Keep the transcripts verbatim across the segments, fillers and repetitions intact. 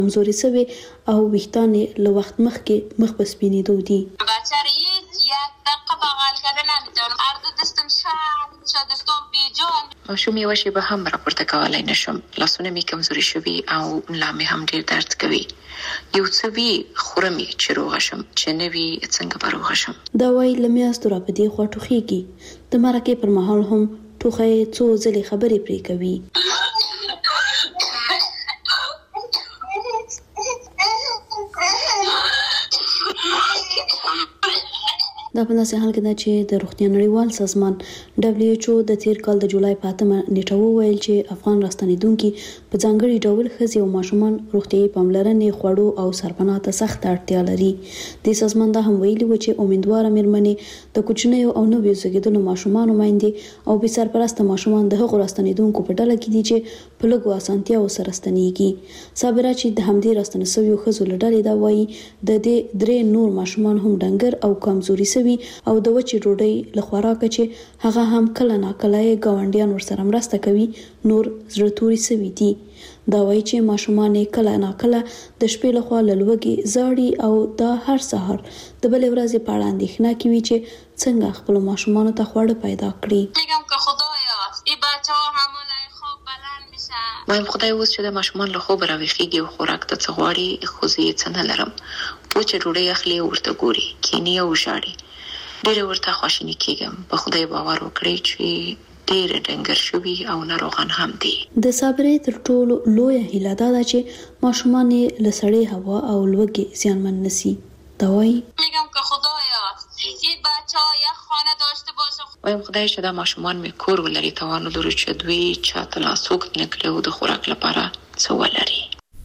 کمزوري شوي او ویښتان یې له وخت مخکې مخ په سپینېدو دي. ماشوم یوه شېبه هم راپورته کولی نشم. لاسونه مې کمزوري شوي او ملا مې هم ډېر درد کوي. یو څه وي خورم یې چې روغه شم، چې نه وي څنګه به روغه شم. دا وایي له میاشتو راپدې خوا ټوخېږي. د مرکې پر مهال هم ټوخی څو ځلې خبرې پرې کوي. دا په داسې حال کې ده چې د روغتیا نړیوال سازمان دبليو ایچ او د تیر کال د جولای په اتمه نیټه وویل چې افغان راستنیدونکي په ځانګړي ډول ښځې او ماشومان روغتیايي پاملرنې، خوړو او سرپناه ته سخت اړتیا لري. د سازمان دا هم ویلي و چې امیدواره مېرمنې د کوچنیو او نویو زیږېدلو ماشومانو میندې او بې سرپرسته ماشومان د هغو راستنیدونکو په ډله کې دي چې په لږو اسانتیاوو سره ستنېږي. صابره چې د همدې راستنه شویو ښځو له ډلې دا وایي د دې درې نور ماشومان هم ډنګر او کمزوري شوي او د وچې ډوډۍ له خوراکه چې هغه هم کله ناکله یې ګاونډیان ورسره مرسته کوي نور زړه توري شوي دي. دا وایي چې ماشومان یې کله ناکله د شپې لخوا له لوږې زاړي او دا هر سهار د بلې ورځې په اړه اندېښنه کوي چې څنګه خپلو ماشومانو ته خواړه پیدا کړي. وایم خدای اوس چې د ماشومان له خوبه راویښېږي او خوراک ته څه غواړي، خو زه یې څه نه لرم. وچه ډوډۍ اخلي او ورته ګوري، کیني او ژاړي. ډېره ورته خواشیني کېږم. په خدای باور وکړئ چې ډېره ډنګر شوي او ناروغان هم دي. د صابرې تر ټولو لویه هیله دا ده چې ماشومان یې له سړې هوا او لوږې زیانمن نشي. دا وایي وایم خدای چې دا ماشومان مې کور ولري، توان ولري چې دوی چاته لاس اوږد نه کړي او د خوراک لپاره څه ولري.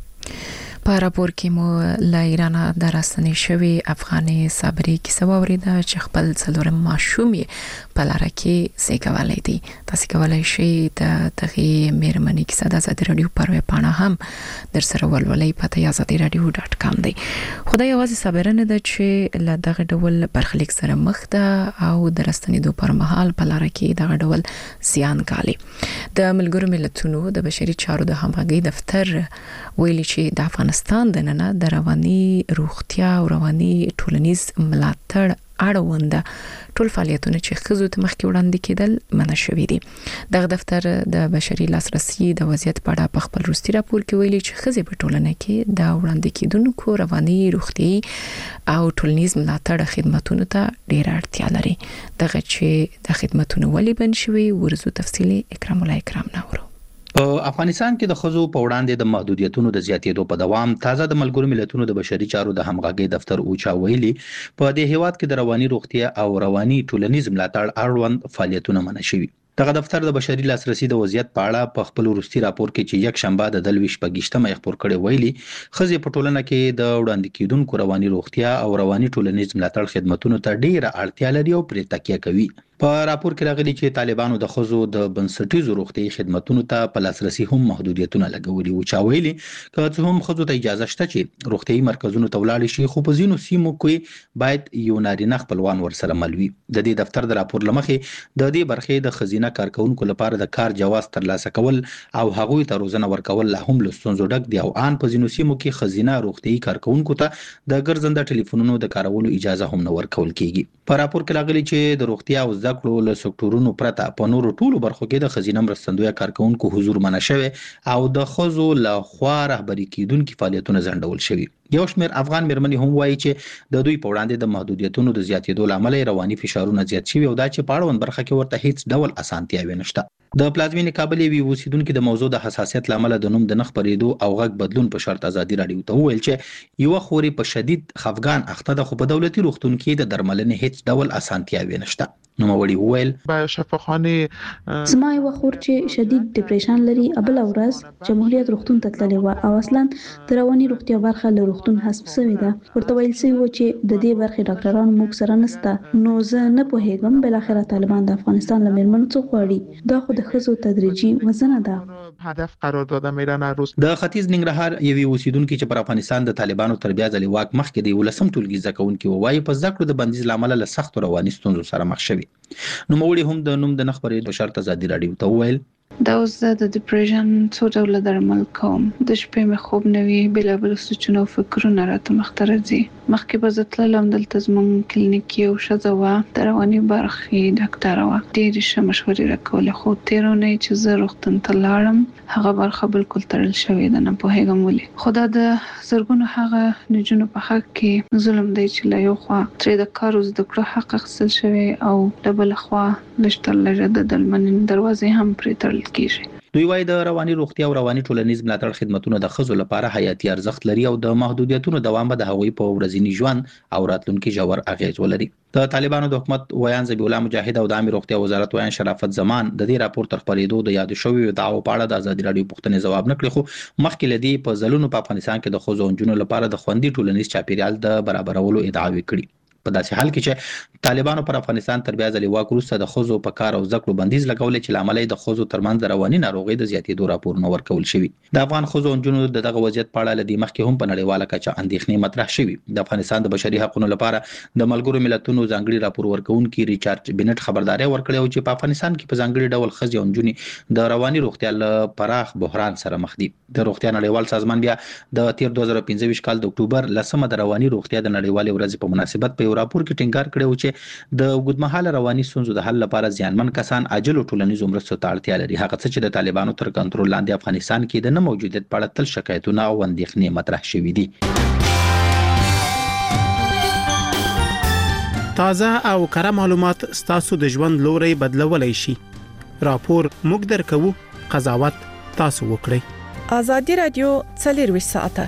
په راپور کې مو له ایرانه د راستنې شوې افغانې صابرې کیسه واورېده چې خپل څلورم ماشوم یې په لاره کې زیږولی دی. تاسې کولی شئ د دغې مېرمنې کیسه د ازادي راډیو پر ویبپاڼه هم در سره ولولئ. پته ازادي راډیو ډاټ کام دی. خو دا یوازې صابره نه ده چې له دغه ډول برخلیک سره مخ ده او د راستنېدو پر مهال په لاره کې دغه ډول زیان ګالي. د ملګرو ملتونو د بشري چارو د همغږۍ دفتر ویلي چې د افغانستان د ننه د رواني روغتیا او رواني ټولنیز ملاتړ اړوند ټول فعالیتونه چې ښځو ته مخکې وړاندې کېدل منع شوي دي. دغه دفتر د بشري لاسرسي د وضعیت په اړه په خپل وروستي راپور کې ویلي چې ښځې په ټولنه کې د وړاندې کېدونکو رواني روغتیايي او ټولنیز ملاتړ خدماتونو ته ډېره اړتیا لري. دغه چې د خدماتونو ولې بند شوي ورزو تفصیلي اکرام الله اکرام نورو. په افغانستان کې د ښځو په وړاندې د محدودیتونو د زیاتېدو په دوام تازه د ملګرو ملتونو د بشري چارو د همغږۍ دفتر اوچا ویلي په دې هیواد کې د رواني روغتیا او رواني ټولنیز ملاتړ اړوند فعالیتونه منع شوي. دغه دفتر د بشري لاسرسي د وضعیت په اړه په خپل وروستي راپور کې چې یک شنبه د دلوي شپږیشتمه یې خپور کړی ویلي ښځې په ټولنه کې د وړاندې کېدونکو رواني روغتیا او رواني ټولنیز ملاتړ خدماتونو ته ډېره اړتیا لري او پرې تکیه کوي. په راپور کې راغلي چې طالبانو د ښځو د بنسټیزو روغتیايي خدماتونو ته په لاسرسي هم محدودیتونه لګولي وو. چا ویلي که څه هم ښځو ته اجازه شته چې روغتیايي مرکزونو ته ولاړ شي، خو په ځینو سیمو کې باید یو نارینه خپلوان ورسره مل وي. د دې دفتر د راپور له مخې د دې برخې د ښځینه کارکونکو لپاره د کار جواز ترلاسه کول او هغوی ته روزنه ورکول لا هم له ستونزو ډک دي او ان په ځینو سیمو کې ښځینه روغتیايي کارکونکو ته د ګرځنده ټلیفونونو د کارولو اجازه هم نه ورکول کیږي. په راپور کې راغلي چې د روغتیا او زده کړو له سکتورونو پرته په نورو ټولو برخو کې د ښځینه مرستندویه کارکونکو حضور منع شوی او د ښځو له خوا رهبري کیدونکي فعالیتونه ځنډول شوي. یو شمېر افغان مېرمنې هم وایي چې د دوی په وړاندې د محدودیتونو د زیاتېدو له امله رواني فشارونه زیات شوي او دا چې په اړوند برخه کې ورته هیڅ ډول اسانتیاوې نشته. د پلازمینې کابل یوې اوسیدونکي د موضوع د حساسیت له امله د نوم د نه خپرېدو او غږ بدلون په شرط ازادي راډیو ته وویل چې یوه خورې په شدید خفګان اخته ده خو په دولتي روغتون کې د درملنې هیڅ ډول اسانتیاوې نشته. نوموړي وویل زما یوه خور چې شدید ډیپریشن لري بله ورځ جمهوریت روغتون ته تللې وه او اصلا د رواني روغتیا برخه له روغتون حذف شوې ده. ورته ویل شوي وو چې د دې برخې ډاکټران موږ سره نشته. نو زه نه پوهېږم بالاخره طالبان د افغانستان له مېرمنو څه غواړي. دا خو د ښځو تدریجي وژنه ده. هدف قرار داده میرن روز د ختیځ ننګرهار یوې اوسیدونکي چې پر افغانستان د طالبانو تر بیا ځلې واک مخکې د ولسم ټولګي زده کوونکي ووایي په زده کړو د بندیز له امله له سختو رواني ستونزو سره مخ شوي. نوموړي هم د نوم د نه خپرېدو شرط ازادي راډیو ته وویل دا اوس د ډیپریشن څو ډول درمل کوم. د شپې مې خوب نه وي، بېلابېل سوچونه او فکرونه راته مخته راځي. مخکې به زه تللم دلته زموږ کلینیک کې یو ښځه وه، د رواني برخې ډاکټره وه. ډېرې ښه مشورې راکولې، خو تېره اونۍ چې زه روغتون ته لاړم هغه برخه بالکل تړل شوې ده، نه پوهېږم ولې. خو دا د زرګونو هغه نجونو په حق کې ظلم دی چې له یو خوا ترې د کار او زده کړو حق اخیستل شوی او له بله خوا لږ تر لږه د درملنې دروازې هم پرې تړل کېږي. دوی وايي د رواني روغتیا او رواني ټولنیز ملاتړ خدماتونه د ښځو لپاره حیاتي ارزښت لري او د محدودیتونو دوام به د هغوی په ورځني ژوند او راتلونکي ژور اغیز ولري. د طالبانو د حکومت ویان ذبیح الله مجاهد او د عامه روغتیا وزارت ویان شرافت زمان د دې راپور تر خپرېدو د یاد شوی دعوو په اړه د ازادي رادیو پوښتنې ځواب نه کړی، خو مخکې لدی په ځلونو په افغانستان کې د ښځو او نجونو لپاره د خوندي ټولنیز چاپیریال د برابرولو ادعاوې کړي. په داسې حال کې چې طالبانو پر افغانستان تر بیا ځلې واک وروسته د ښځو په کار او زده کړو بندیز لګولې چې لامل یې د ښځو ترمنځ د رواني ناروغۍ د زیاتېدو راپورونه ورکول شوي. د افغان ښځو او نجونو د دغه وضعیت په اړه لدی مخکې هم په نړیواله کچه اندېښنې مطرح شوي. د افغانستان د بشري حقوقو لپاره د ملګرو ملتونو ځانګړي راپور ورکونکي ریچارډ بنټ خبرداري ورکړې او چې په افغانستان کې په ځانګړي ډول ښځې او نجونې د رواني روغتیا له پراخ بحران سره مخ دي. د روغتیا نړیوال سازمان بیا د تیر دوه زره پنځه ویشت کال د اکتوبر لسمه د رواني روغتیا د نړیوالې ورځې په مناسبت په یو راپور کې ټینګار کړی چې د اوږدمهاله رواني ستونزو د حل لپاره ځانمن کسان عاجل او ټولنیزو مرستو ته اړتیا لري. هغه څه چې د طالبانو تر کنټرول لاندې افغانستان کې د نه موجودیت په اړه تل شکایتونه او اندېښنې مطرح شوي دي. تازه او کره معلومات ستاسو د ژوند لوري بدلولای شي. راپور موږ درکو، قضاوت تاسو وکړئ. ازادي رادیو څلور ساعته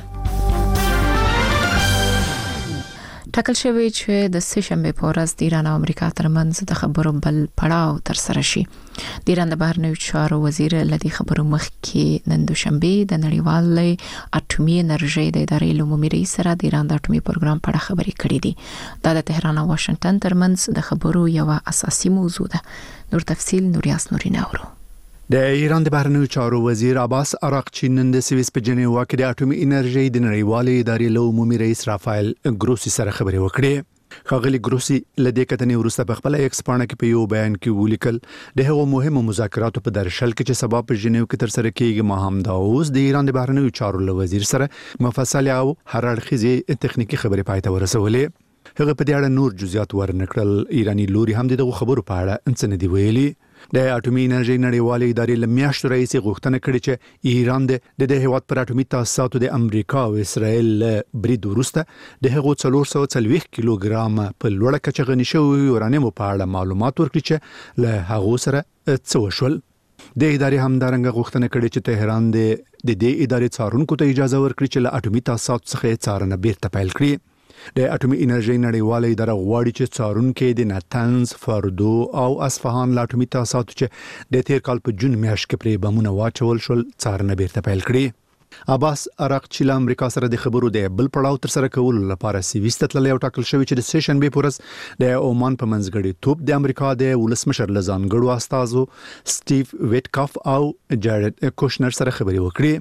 ټاکل شوی چې د سه شنبه په ورځ د ایران او امریکا ترمنځ د خبرو بل پړاو تر سره شي. د ایران د بهرنیو چارو وزیر لدی خبرو مخکې نن دوشنبه د نړیوالې اټومي انرژي د ادارې عمومي رئیس سره د ایران د اټومي پروګرام په اړه خبرې کړې دي. دا د تهران او واشنگټن ترمنځ د خبرو یو اساسي موضوع ده. نور تفصيل نوریاس نورین اورو. د ایران د بهرنیو چارو وزیر عباس اراغچی نن د سویس په جنیوا کې د اټومي انرژي د نړیوالې ادارې عمومي رئیس رافایل ګروسی سره خبرې وکړې. خاغلی ګروسی لدې کتنې وروسته په خپل ایکس پاڼه کې په یو بیان کې ولیکل د هغو مهمو مذاکراتو په درشل کې چې سبا په جنیو کې تر سره کېږي ما هم دا اوس د ایران د بهرنیو چارو وزیر سره مفصل او هر اړخیزه تخنیکی خبرې پای ته ورسولې. هغه په دې اړه نور جزئیات ورنکړل. ایرانی لوري هم دغه خبرو په اړه انڅ نه دی ویلي. د اټومي انرژي نړیوالې ادارې لمیاشتو رئیس غوښتنه کړې چې ایران د د هیواد پر اټومي تاسیساتو د امریکا او اسرائیل برید وروسته د هغو څلور سوه څلوېښت کیلوګرام په لوړه کچه غني شوی یورانیم په اړه معلومات ورکړي چې له هغو سره څه وشول. د ادارې همدارنګه غوښتنه کړې چې تهران د دې ادارې څارونکو ته اجازه ورکړي چې له اټومي تاسیساتو څخه څارنه بیرته پیل کړي. د اټومي انرژي نړیوالې اداره غواړي چې څارونکو د ناتنز، فردو او اصفهان لا اټومي تاسیسات چې د تیر کال په جون میاشت کې پرې بمونه واچول شول څارنه بیرته پیل کړي. عباس اراغچی له امریکا سره د خبرو د بل پړاو تر سره کولو لپاره سویس ته تللی او ټاکل شوی چې د سه شنبه په ورځ د عمان په منځګړي توپ د امریکا د ولسمشر لزانګړو استازو سټیو ویټکاف او جارډ کوشنر سره خبرې وکړي.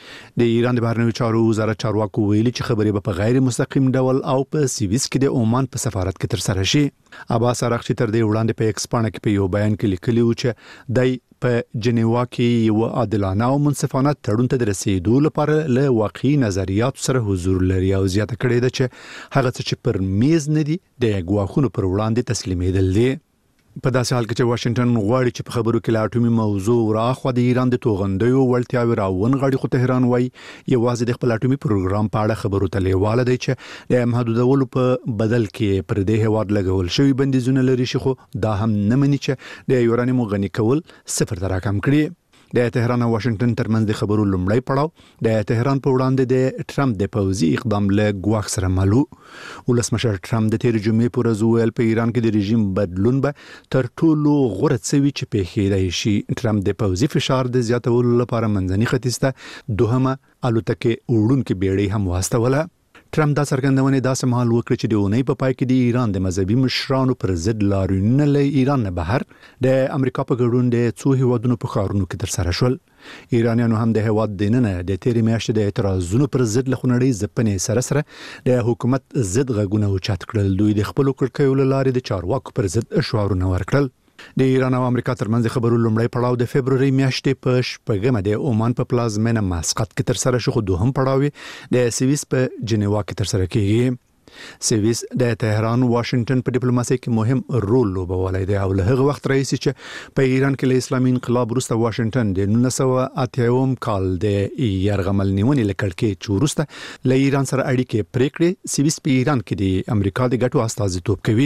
د ایران د بهرنیو چارو وزارت چارواکو ویلي چې خبرې به په غیر مستقیم ډول او په سویس کې د عمان په سفارت کې تر سره شي. عباس اراغچی تر دې وړاندې په ایکس پاڼه کې په یو بیان کې لیکلی و چې دای په جنیوا کې یو عادلانه او منصفانه تړون ته رسیدو لپاره له واقعي نظریات سره حضور لري او زیاته کړې ده چې هغه څه چې پر میز نه دي د ګواښونو پر وړاندې تسلیمېدل دي. په داسې حال کې چې واشنگټن غواړي چې په خبرو کې لا اټومي موضوع راخوا د ایران د توغندیو وړتیاوې راونغاړي، خو تهران وایي یوازې د خپل اټومي پروګرام په اړه خبرو ته لیواله دی چې د محدودولو په بدل کې پر دې هیواد لګول شوی بندیزونه لري شي، خو دا هم نه مني چې د یورانیم غني کول صفر ته راکم کړي. د تهران او واشنگټن ترمنځ د خبرو لومړی پړاو د تهران په وړاندې د ټرمپ د پوځي اقدام له ګواښ سره مالو. ولسمشر ټرمپ د تیر جمعې پر ورځ ویل په ایران کې د رژیم بدلون به تر ټولو غوره څه چې پیښیدای شي. ټرمپ د پوځي فشار د زیاتولو لپاره منځني ختیځ ته دوهمه الوتکه وړونکې بیړۍ هم واستوله. ټرمپ دا څرګندونه داسې مهال وکړه چې د اونۍ په پای کې د ایران د مذهبي مشرانو پر ضد لاریونونه له ایران نه بهر د امریکا په ګډون د څو هیوادونو په ښارونو کې تر سره شول. ایرانیانو هم د هیواد دننه د تیرې میاشتې د اعتراضونو پر ضد له خونړۍ ځپنې سره سره د حکومت ضد غږونه اوچت کړل. دوی د خپلو کړکیو له لارې د چارواکو پر ضد اشعارونه ورکړل. د ایران او امریکا ترمنځ خبرو لومړی پړاو د فبرवरी میاشتې په شپږمه د عمان په پلازمینه مسقط کې تر سره شو، خو دوهم پړاو د سویس په جنیوا کې تر سره کیږي. سویس د تهران واشنگټن په ډیپلوماسي کې مهم رول لوبولی دی او له هغه وخت راهیسې چې په ایران کې له اسلامي انقلاب وروسته واشنگټن د نولس سوه اتیا کال د یرغمل نیونې له کړکۍ چې وروسته له ایران سره اړیکې پرې کړې، سویس په ایران کې د امریکا د ګټو استازیتوب کوي.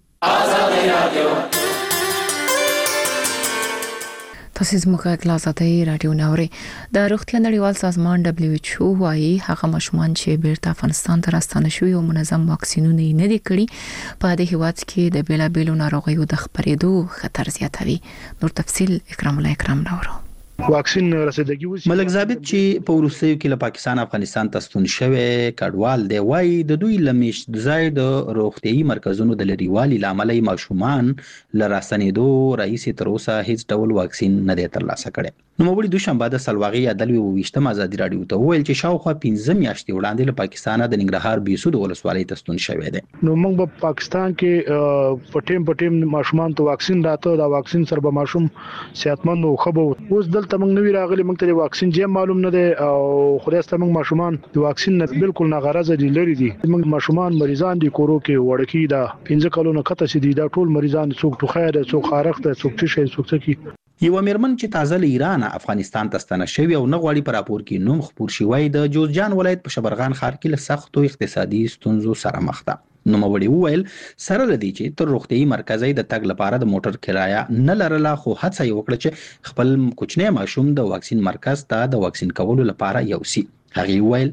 تاسو زموږ کلاساتي رادیو نوري د روغتیا نړیوال سازمان دبليو ایچ او وايي هغه ماشومان چې بیرته افغانستان ته راستانه شوي او منظم واکسینونه نه دي کړي په دې هیواد کې د بیلابیلو ناروغیو د خپرېدو خطر زیاتوي. نور تفصيل اکرام الله اکرام راوړو. واکسین رسیدګي وسی ملک ثابت چې په روسیې کې له پاکستان افغانستان ته ستون شوی کډوال دی وایي د دوی لمیش د ځای د روغتيایي مرکزونو د لريوالي لامل ماشومان لراستنېدو رئیس تر اوسه هیڅ ډول واکسین نه دی ترلاسه کړی. نو مولي دوشنبه د سلواغي عدالت وویشتم ازادي رادیو ته ویل چې شاوخوا پنځه میاشتې وړاندې له پاکستان د ننګرهار بیسود ولسوالۍ ته ستون شوی دی. نو موږ په پاکستان کې پټیم پټیم ماشومان ته واکسین راته دا واکسین سره به ماشوم صحتمند او خبو اوس دلته موږ نوی راغلي، موږ ته واکسین جې معلوم نه دی او خو داسته موږ ماشومان د واکسین نه بالکل نه غرض دي لري دي. موږ ماشومان مریضان دي کورو کې وړکی دا پنځه کلونو کته سي دي دا ټول مریضان څوک ټوخه ده څوک خارق ده څوک تشي څوک څکی. یو میرمن چې تازه له ایران افغانستان ته ستنه شوی او نه غواړي پر راپور کې نوم خپور شوی د جوزجان ولایت په شبرغان ښار کې له سختو اقتصادي ستونزو سره مخ ده. نو مولي وویل سره لدی چې تر روغتيایي مرکزي د تګ لپاره د موټر کرایه نه لرله، خو هڅه یې وکړه چې خپل کوچنی ماشوم د واکسین مرکز ته د واکسین کولو لپاره یوسي. هغه ویل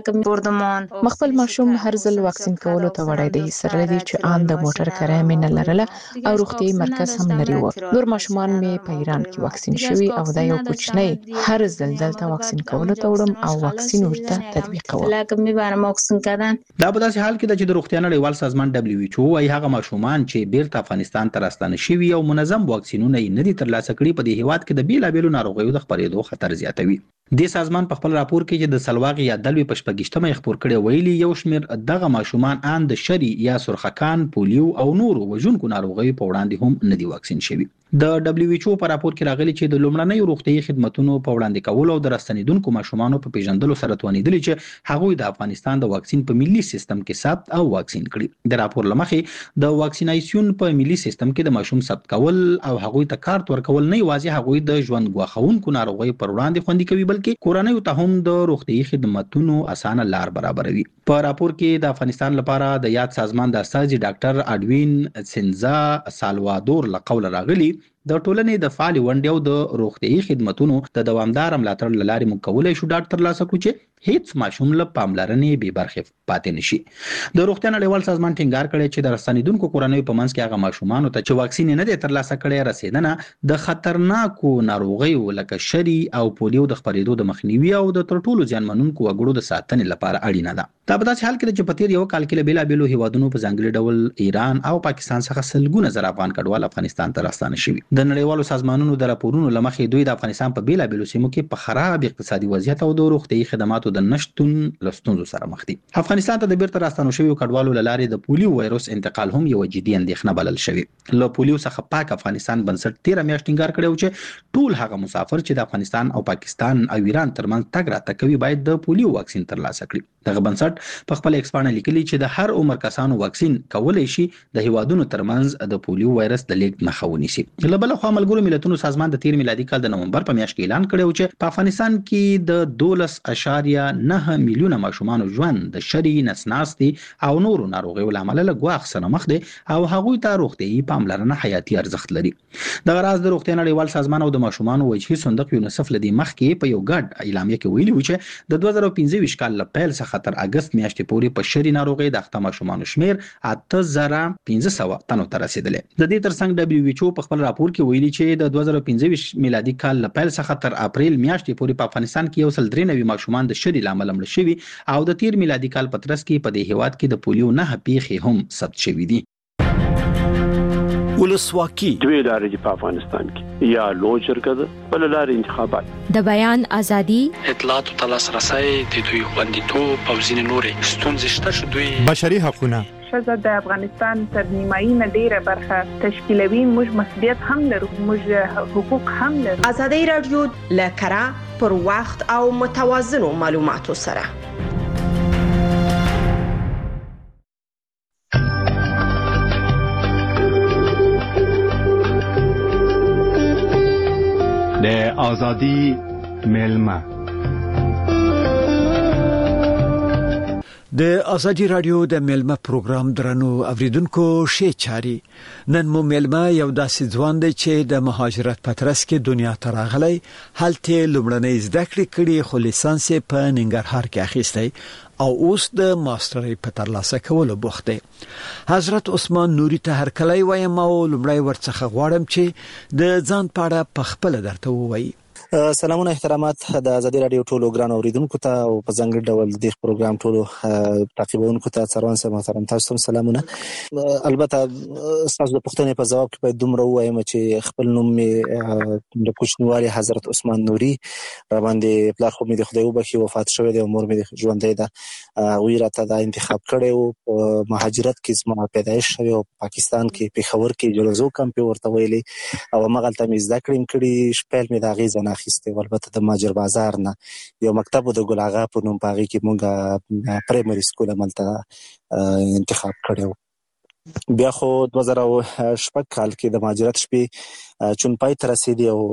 مخبل ماشوم هر ځل واکسین کولو ته وړای دی، سره لدی چې آن د موټر کرایه مې نه لرله او روغتيایي مرکز هم لري و. نور ماشومان مې په ایران کې واکسین شوي او دا یو کوچنی هر ځل دلته واکسین کولو ته وړم او واکسین ورته تطبیق کوم. دا په داسې حال کې د چې د روغتیا نړیوال سازمان دبليو ایچ او وايي هغه ماشومان چې بیرته افغانستان ته راستانه شوي او منظم واکسینونه یې نه دي ترلاسه کړي په دې هیواد کې د بیلابیلو ناروغیو د خپرېدو خطر زیاتوي. د سازمان په خپل راپور کې چې د سلواغي یا دلوي په شپږشتمه خبر کړي ویلي یو شمیر دغه ماشومان ان د شری یا سرخکان، پولیو او نورو وژونکو ناروغیو په وړاندې هم نه دي واکسین شوي. د دبليو ایچ او په راپور کې راغلي چې د لومړنۍ روغتيایي خدماتو په وړاندې کولو او د راستنیدونکو ماشومانو په پیژندلو سره توانیدل چې هغوی د افغانستان د واکسین په ملي سیستم کې ثبت او واکسین کړي. د راپور لمخې د واکسیناسیون په ملي سیستم کې د ماشوم ثبت کول او هغوی ته کارت ورکول نه یوازې هغوی د ژوند غواخونکو ناروغیو پر وړاندې خوندي کوي بلکې کورنۍ ته هم د روغتيایي خدماتو اسانه لار برابروي. په راپور کې د افغانستان لپاره د یاد سازمان د استاذ ډاکټر اډوین سنزا سالوادور لقول راغلي د ټولنې د فعال ونډې او د روغتيایي خدماتو د دوامدار ملاتړ لارې موږ کولای شو ډاکټر لاسه کړو چې هیڅ ماشوم له پاملرنې بې برخې پاتې نشي. د روغتیا نړیوال سازمان ټینګار کړی چې د راستنیدونکو کورنۍ په منځ کې هغه ماشومان ته چې واکسین نه دي ترلاسه کړي رسیدنه د خطرناکو ناروغیو لکه شری او پولیو د خپرېدو د مخنیوي او د تر ټولو ځانمنونکو وګړو د ساتنې لپاره اړینه ده. دا په داسې حال کې چې په تیر یو کال کې بیلا بیلو هیوادونو په ځانګړي ډول ایران او پاکستان څخه سلګونه زره افغان کډوال افغانستان ته راستانه شوي. د نړیوالو سازمانونو د راپورونو لمخې دوی د افغانستان په بیلا بیلو سیمو کې په خراب اقتصادي وضعیت او د روغتيایي خدماتو د نشټون لستونزو سره مخ دي. افغانستان ته د بیرته راستانو شویو کډوالو لارې د پولیو وایروس انتقال هم یو جدي اندېښنه بلل شوی. له پولیو څخه پاک افغانستان بنسټ تیر میاشت ټینګار کړو چې ټول هغه مسافر چې د افغانستان او پاکستان او ایران ترمنځ تګ راتګ کوي باید د پولیو واکسین ترلاسه کړي. دغه بنسټ په خپل ایکسپانه لیکلي چې د هر عمر کسانو واکسین کولای شي د هیوادونو ترمنځ د پولیو وایرس د لیږد مخه ونیسي. له بل خوا ملګرو ملتونو سازمان د تیر میلادي کال د نومبر په میاشت کې اعلان کړی چې په افغانستان کې د دولس اشاریه نه میلیونه ماشومان ژوند د شری نسناستي او نورو ناروغیو لامل له ګواښ سره مخ دي او هغوی ته روغتيایي پاملرنه حیاتي ارزښت لري. د غراز د روغتیا نړیوال سازمان او د ماشومان وجهي صندوق یونیسف لدی مخ کې په یو ګډ اعلامیه کې ویلي و چې د دوه زره پنځه کال له پیل څخه تر اگست میاشتې پورې په شری ناروغي د اخته ماشومان شمیر اته زره پنځه سوه تنو ته رسیدلی. د دې ترڅنګ دبليو ایچ او په خپل راپور کې ویلي چې د دوه زره پنځه میلادي کال له پیل څخه تر اپریل میاشتې پورې په افغانستان کې یو سل درې نوي ماشومان د شری لامل مړ شوي او د تیر میلادي کال په ترڅ کې په دې هیواد کې د پولیو نه پیښې هم ثبت شوي دي. ولسواکي دوی لارې په افغانستان کې یا لوی شرکت بل لارې انتخابات د بیان ازادي اطلاعات او تلاسرسي د دوی خوندیتوب او ځینې نورې ستونزې شته چې دوی بشري حقوقونه شزه د افغانستان تر نیمایي نه ډیره برخه تشکیلوي، موږ مسؤلیت هم لرو، موږ حقوق هم لرو. ازادي رادیو له کره پر وخت او متوازنو معلوماتو سره د ازادي ملما. د ازادي رادیو د ملما پروګرام درنو اوریدونکو شي چاري نن مو ملما یو داسې ځوان دی چې د مهاجرت په ترڅ کې دنیا ته راغلی، هلته لومړنۍ زده کړې کړې، خو لیسانس په ننګرهار کې اخیستی او اوس د ماسترۍ په ترلاسه کولو بوخت دی. حضرت عثمان نوري ته هر کله وایم او لومړی ورڅخه غواړم چې د ځان په اړه په خپل درته ووایي. سلامونه احترامات د ازادي رادیو ټولو ګران اوریدونکو ته او په ځانګړي ډول د پروګرام ټولو تعقیبونکو ته څروان سم محترم تاسو ته سلامونه. البته تاسو د پوښتنې په جواب کې باید دومره وایم چې خپل نوم مې د کوچنیوالي حضرت عثمان نوري را باندې پلار خو مې د خدای وبخي وفات شوی دی او مور مې ژوندۍ ده، وی راته دا انتخاب کړی او مهاجرت کې زما پیدایش شوی او پاکستان کې پېښور کې جلوزو کمپ ورته ویلي او مغلطه مې زده کړم کړي شپږ مې دا غیزه اخیسته. البته د ماجر بازار نه یو مکتب د ګل اغا په نوم پاغي کې مونږه پرایمري سکول ملته انتخاب کړو. بیا خو دوه زره شپږ کال کې د مهاجرت شپې چون پای تر رسیدي او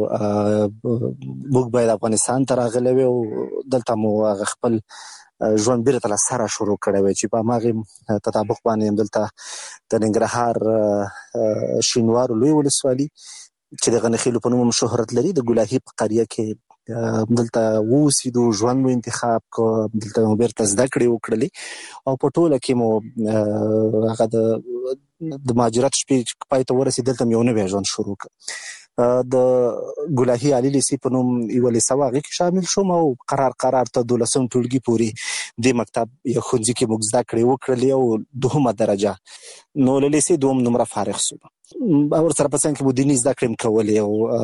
موږ باید افغانستان ته راغلي او دلته مو خپل ژوند بیرته له سره شروع کړی وي چې په ماغه تطابق باندې دلته د ننګرهار شینوار لوی ولسوالي چې د غنخیلو په نوم شهرت لري د ګلاهي په قريه کې دلته ووسیدو، ژوند مو انتخاب کو، دلته مو بیرته زده کړې وکړلې او په ټوله کې مو هغه د د مهاجرت شپې پای ته ورسېد، دلته مې یو نوی ژوند شروع کړ. د ګلاهي علي لیسې په نوم یو لیسه هغه کې شامل شوم او قرار قرار ته دولسم ټولګي پورې د مکتب یو ښوونځي کې موږ زده کړې وکړلې او دوهمه درجه نو له لیسې دوم نمره فارغ شوم. اور سره په څنګه کې مو دیني زده کړې کولې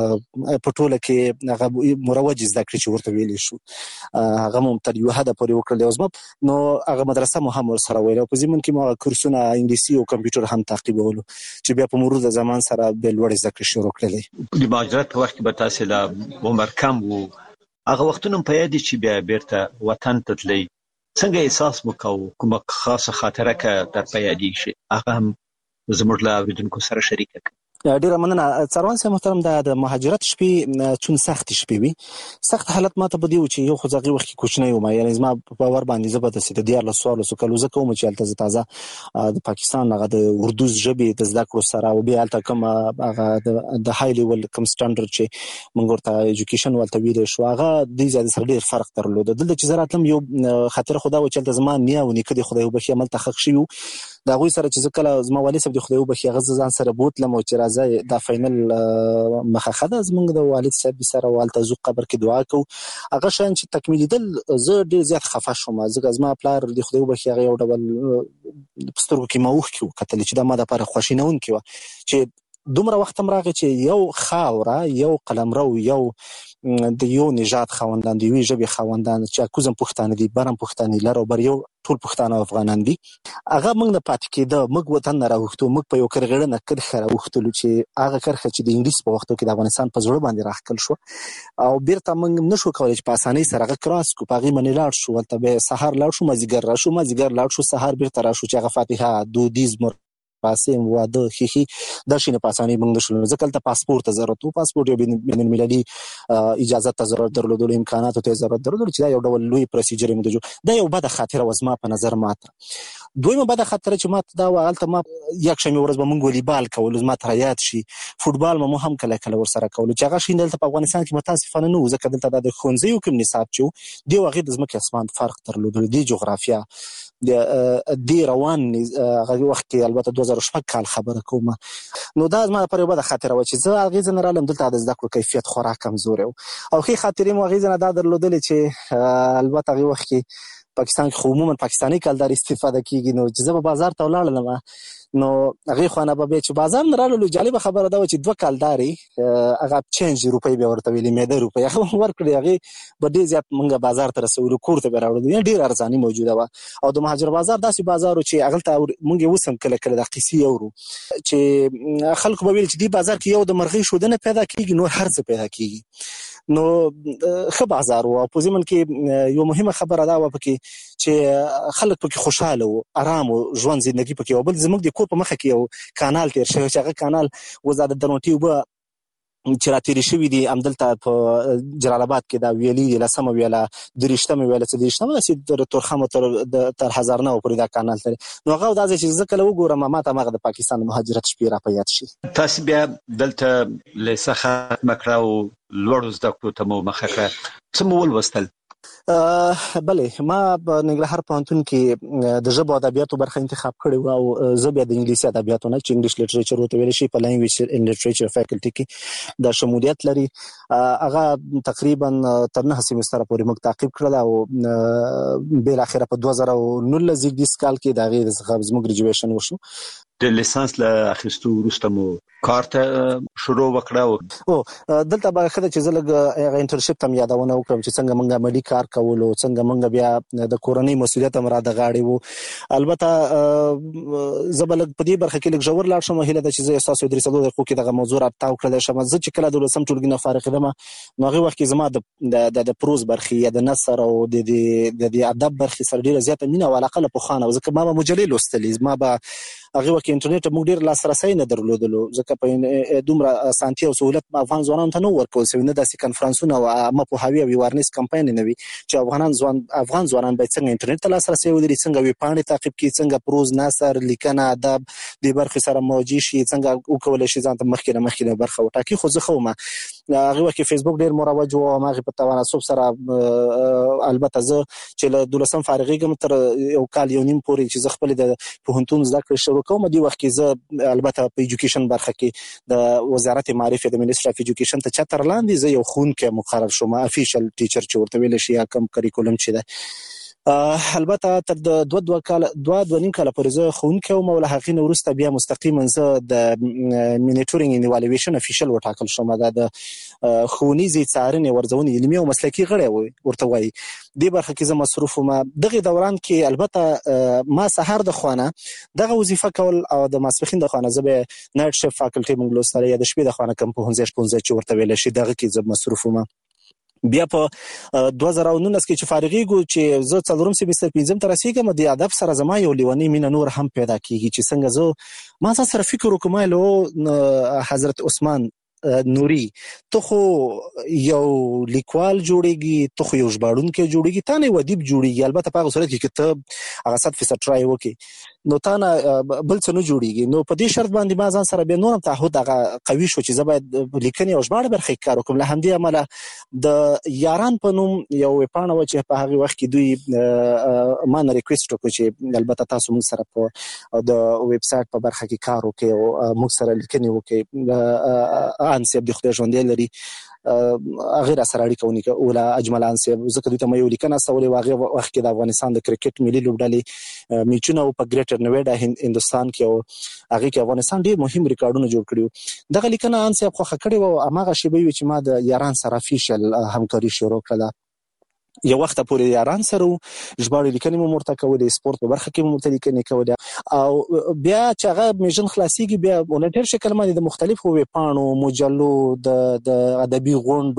او په ټوله کې هغه مروج زده کړې چې ورته ویلې شو هغه مو تر یو حد پورې وکړلې او زما نو هغه مدرسه مو هم ورسره ویل او په ضمن کې مو کورسونه انګلیسي او کمپیوټر هم تعقیبولو چې بیا په مرور د زمان سره بل وړ زده کړې شروع کړلې. د مهاجرت په وخت کې به تاسو لا عمر کم وو، هغه وختونه په یاد چې بیا بیرته وطن ته تللی څنګه احساس وکاو؟ کومه خاصه خاطره که در په یادې شي هغه هم زموږ له اوریدونکو سره شریک کړئ. ډیره مننه څروان صاحب محترم. د مهاجرت شپې چون سخت شپې وي، سخت حالت ماته بده و چې یو خو ځغي وخت کې کوچنی و ما یعنی زما په ور باندې زبده سي د دیار له سوال سو کلو زکه و چې الته تازه د پاکستان هغه د اردو ژبې د زده کړو سره او بیا الته کوم هغه د های لیول کوم سټانډرډ چې موږ ورته ایجوکیشن ولته ویل شو هغه د زیات سره ډیر فرق درلود. دلته چې زراتلم یو خاطر خدا و چې الته زما نیا و نیکه د خدای وبخي عمل تحقق شي دا غوي سره چې کله زما والي صاحب د خدای وبخي غزه ځان سره بوتلم او چې راځي د فاینل مخه خده زمونږ د والد صاحب سره والته زو قبر کې دعا کو هغه شان چې تکمیل دل زه ډیر زیات خفه شوم. ځکه زما پلار د خدای وبخي هغه یو ډول پسترګو کې موخ کې کتل چې د ما د لپاره خوشینون کې و چې دومره وخت هم راغی چې یو خاوره یو قلمرو یو د یو نژاد خوندان دی وی ژبه خوندان چې کوزم پښتانه دي برم پښتانه لرو بر یو ټول پښتانه افغانان دي هغه موږ نه پات کېده موږ وطن نه راوښتو موږ په یو کرغړه نه کړ راوښتلو چې هغه کرخه چې د انګلیس په وختو کې د افغانستان په زړه باندې راخکل شو او بیرته موږ نشو کولای چې په اسانۍ سره هغه کراس کو پاغي منی لاړ شو ولته به سحر لاړ شو مازیګر را شو مازیګر لاړ شو سحر بیرته را شو چې هغه فاتحه دودیز مر پاسیم واده خيخي د شینه پاسانی موږ شول ځکه ته پاسپورت ضرورت او پاسپورت یو بین المللي اجازه ته ضرورت درلود او امکانات ته ضرورت درلود چې دا یو ډول لوی پروسیجر مو دا یو بده خاطره وزما په نظر ماته. دویمه بده خاطره چې ماته دا وغلطه ما یک شمه ورځ به موږ والیبال کول زما ته یاد شي فوتبال مو هم کله کله ور سره کول چې هغه شیندل ته په افغانستان کې متاسفانه نه ځکه دلته د خونځیو کوم نصاب چې دی وغه د زمکه اسمان فرق درلود دی جغرافیا د دی روان هغه وخت کې البته دوه زره شپږ کال خبره کوم نو دا زما لپاره یو بده خاطره و چې زه هغه جنرال دلته د زده کړو کیفیت خورا کمزور او خې خاطرې مو هغه نه دا درلودل چې البته هغه وخت کې پاکستان کې عموما پاکستانی کلدار استفاده کیږي نو چې زه په بازار ته ولاړم نو هغه خانه به چې بازار نه رالو جالب خبره ده چې دوه کلداري هغه چینج روپۍ به ورته ویلې مې ده روپۍ هغه ورکړي هغه به ډیر زیات مونږه بازار ته رسولو کور ته راوړو ډیر ارزاني موجوده و او د مهاجر بازار داسې بازار چې هغه ته مونږ وسم کله کله د قصې اورو چې خلکو به ویل چې دی بازار کې یو د مرغۍ شودنه پیدا کیږي نور هر څه پیدا کیږي نو خو بازار او په ځمن کې یو مهمه خبره دا و پکې چې خلک پکې خوشاله او آرام او ژوند ژوندۍ پکې او بل زموږ د کور په مخه کې یو کانال تیر شوی چې هغه کانال وزاده درونټي وب چې راتېری شوی دی امدلته په جلال آباد کې دا ویلي لسمه ویلا درشتمه ویلا چې درشتمه چې تر ترخمه تر تر هزار نه پورې دا کانال تر نو هغه دا چې ځکه له وګورم ما ته مغه د پاکستان مهاجرت شپې را پیات شي تاسو بیا دلته لسخه مکراو لوړ زده کړو ته مو مخه کړ څه مو ولوستل بله ما په ننګرهار پوهنتون کې د ژبو ادبیاتو برخه انتخاب کړې او زه بیا د انګلیسي ادبیاتو نه چې انګلیش لټریچر ورته ویل شي په لینګویج ان لټریچر فیکلټي کې د شمولیت لري هغه تقریبا تر نه سیمستر پورې موږ تعقیب کړل او بل اخره په دوه زره او نولس کال کې د غیر زموږ ګریجویشن وشو د لیسانس له اخیستو وروسته مو کار ته شروع وکړو او دلته به خدای چې زلګ هغه انټرنشپ تم یادونه وکړم چې څنګه موږ عملی کار کولو څنګه موږ بیا د کورنۍ مسولیت هم را د غاړې وو البته زبلګ په دې برخه کې لږ جوړ لاړ شم هله د چې زه تاسو درې سلو دقیقو کې دغه موضوع راټاو کړل شم زه چې کله د لسم ټولګي نه فارغ یم نو هغه وخت کې زما د د پروز برخه یا د نثر او د د ادب برخه سره ډیره زیاته مینه او علاقه له پخوانه ځکه ما مجلې لوستلې ما به هغه وخت انټرنیټ موږ ډیر لاسرسي نه درلودلو ځکه په دومره سانتي او سہولت افغان ځوانانو ته نو ورکول شوی نه داسې کانفرنسونه او ما په هاوی او وارنس کمپاین نه وی چې افغانان ځوان افغان ځوانان باید څنګه انټرنیټ ته لاسرسي ولري څنګه وی پاڼې تعقیب کړي څنګه پروز نثر لیکنه ادب د برخې سره موجي شي څنګه وکول شي ځان ته مخکې مخکې برخه وټاکي خو زه خو ما هغه وخت فیسبوک ډیر مروج او ما په تواناسب سره البته زه چې له دولسم فارغېږم تر یو کال یو نیم پورې چې زه خپل د پوهنتون زده کړې شروع کوم دی وخت کې زه البته په ایجوکیشن برخه کې د وزارت معارف د منیسټر اف ایجوکیشن ته چتر لاندې زه یو خونکې مقرر شوم افیشل ټیچر چې ورته ویل شي یا کم کریکولم چې ده البته تر د دوه دوه کال دوه دوه نیم کال پورې زه خونکې او مولا حقین ورسته بیا مستقیما زه د مینیټورینګ ان ایوالویشن افیشل وټاکل شوم دا د خونیزي څارنې ورزونې علمي او مسلکي غړی ورته وایي د برخه کې زه مصروف وم دغه دوران کې البته ما سحر د خوانه دغه وظیفه کول او د ماسپخین د خوانه زه به نایټ شیفټ فاکولټي مونږ لوستل یا د شپې د خوانه کم په هنځه شپږ چې ورته ویل شي دغه کې زه مصروف وم بیا په دوه زره نولس کې چې فارغېږو چې زه څلورم سیمستر پنځم ته رسیدم د ادب سره زما یو لیونی مینه نور هم پیدا کیږي چې څنګه زه ما سره فکر وکم له حضرت عثمان نوري ته خو یو لیکوال جوړیږي ته خو یو ژباړونکی جوړیږي تا نه ودیب جوړیږي البته په هغه صورت کې کتاب هغه صد فیصد ټرای وکي نو تا نه بل څه نه جوړیږي نو په دې شرط باندې ما ځان سره به نور تعهد هغه قوي شو چې زه باید لیکنې او ژباړه برخه کار وکم له همدې عمله د یاران په نوم یو پاڼه و چې په هغه وخت کې دوی ما نه ریکوست وکړ چې البته تاسو موږ سره په د ویب سټ په برخه کې کار وکړي او موږ سره لیکنې وکړي انسیب د خدای ژوند لري غیر سره اړیکه ونیکه اوله اجمل انسیب ځکه دوی ته مې لیکنه سوالې واغې وخت کې د افغانستان د کرکټ ملي لوبډلې میچونه په ګریټر نویډا هندستان کې او هغه کې افغانستان ډېر مهم ریکارډونه جوړ کړیو دغه لیکنه انسیب خو خکړې و اماغه شی به چې ما د یاران سره افیشل همکاري شروع کړه یو وخت پورې یاران سره ژباړې لیکنې مو مرته کولې سپورت په برخه کې مو مرته لیکنې کولې او بیا چې هغه میژن خلاصيږي بیا ولنټیر شکل باندې د مختلفو ویبپاڼو مجلو د د ادبي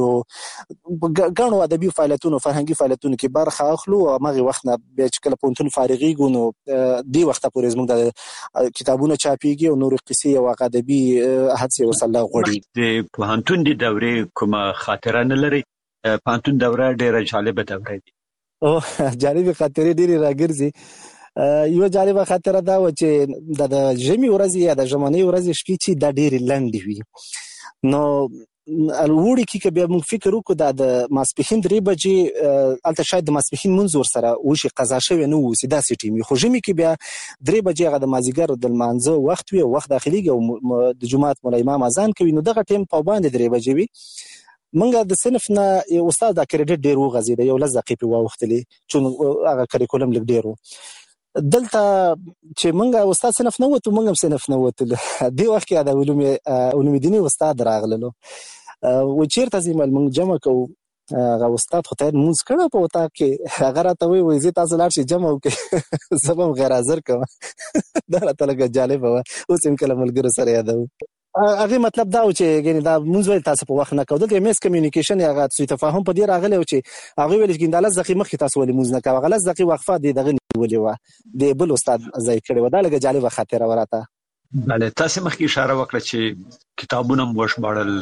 غونډو غاڼو ادبي فعالیتونو فرهنګي فعالیتونو کې برخه اخلو او هغه وخت نه بیا چې کله پونتون فارغېږو نو دی وخت پورې زموږ د کتابونو چاپیږي او نور قصې او ادبي هڅې وسله غوړي د پوهنتون د دورې کومه خاطره نه لري پانتون دوره ډیره جالبه دوره دي او جالبه خاطرې ډیره راګرځي یو جالبه خاطره دا و چې د ژمي ورځې یا د ژمنۍ ورځې شپې چې د ډیره لنډې وي نو الوړي کې بیا موږ فکر وکړو د ماسپخین درې بجې الته شاید د ماسپخین منځ ور سره وشي قضا شوی نه و سیدا سیټي خو ژمي کې بیا درې بجې هغه د مازیګر د مانځه وخت وي وخت داخليږي او د جمعه مولا امام اذان کوي نو دغه ټیم په باندې درې بجې وي منګه د صنف نه استاد د کریډټ ډیر وغځید یو لږ دقیقې په وختلې چې هغه کریکولم لګ ډیرو دلته چې منګه استاد صنف نه وته منګه صنف نه وته دی وخت کې د علوم علوم دیني استاد راغللو و چیرته زمل من جمع کو هغه استاد خو ته مونږ کړه په وتا کې هغه راته وی وې زه تاسو لاړ شي جمع وکړه سبب غیر حاضر کوم دا راته لګ جالب و اوس هم کله ملګرو سره یادو هغه مطلب دا و چې ګینه دا مونږ ویل تاسو په وخت نه کوو د میس کمیونیکیشن هغه څه تفاهم په دې راغلی او چې هغه ویل چې ګینه لږ ځکه مخې تاسو ولې مونږ نه کوو غلط ځکه وقفه دي دغه نیولې و د بل استاد ځای کړي و دا لګ جالب خاطر ورته بله تاسو مخکې اشاره وکړه چې کتابونه مو وشباړل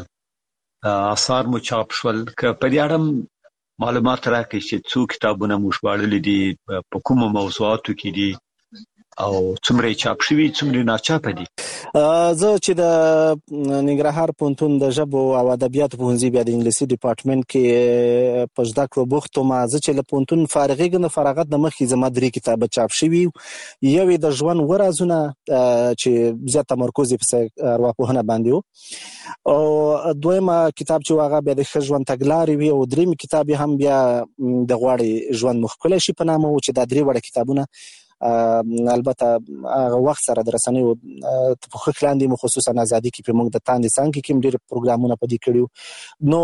آثار مو چاپ شول که په دې اړه معلومات راکړئ چې څو کتابونه مو وشباړل دي په کومو موضوعاتو کې دي او څومره چاپ شوي څومره ناچاپ دي زه چې د ننګرهار پوهنتون د ژبو او ادبیاتو پوهنځي بیا د انګلیسي ډپارټمنټ کې په زده کړو بوخت ما زه چې له پوهنتون فارغېږم د فراغت د مخکې زما درې کتابه چاپ شوي یو د ژوند ورازونه چې زیات تمرکز یې په ارواپوهنه باندې و او دویمه کتاب چې هغه بیا د ښه ژوند تګلارې وي او درېیم کتاب هم بیا د غواړي ژوند مو ښکلی شي په نامه و چې دا درې وړه کتابونه البته هغه وخت سره د رسنیو په خښ لاندې مو خصوصا ازادي کې په موږ د تاندې څنګه کې ډېر پروګرامونه پدې کړیو نو